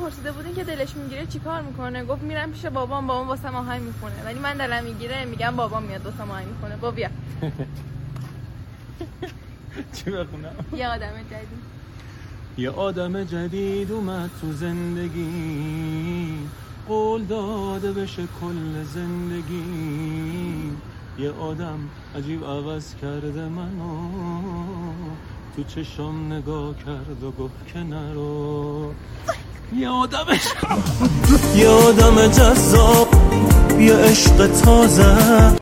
پرسیده بودین که دلش میگیره چیکار میکنه، گفت میرم پیش بابام واسم آهنگ میخونه، ولی من دلم میگیره میگم بابام میاد واسم آهنگ میخونه. با بیا. چی بخونم؟ یه آدم جدید. یه آدم جدید اومد تو زندگی، قول داده بشه کل زندگی. یه آدم عجیب عوض کرده منو، تو چشم نگاه کرد و گفت که نرو. یه آدم جذاب، یه عشق تازه.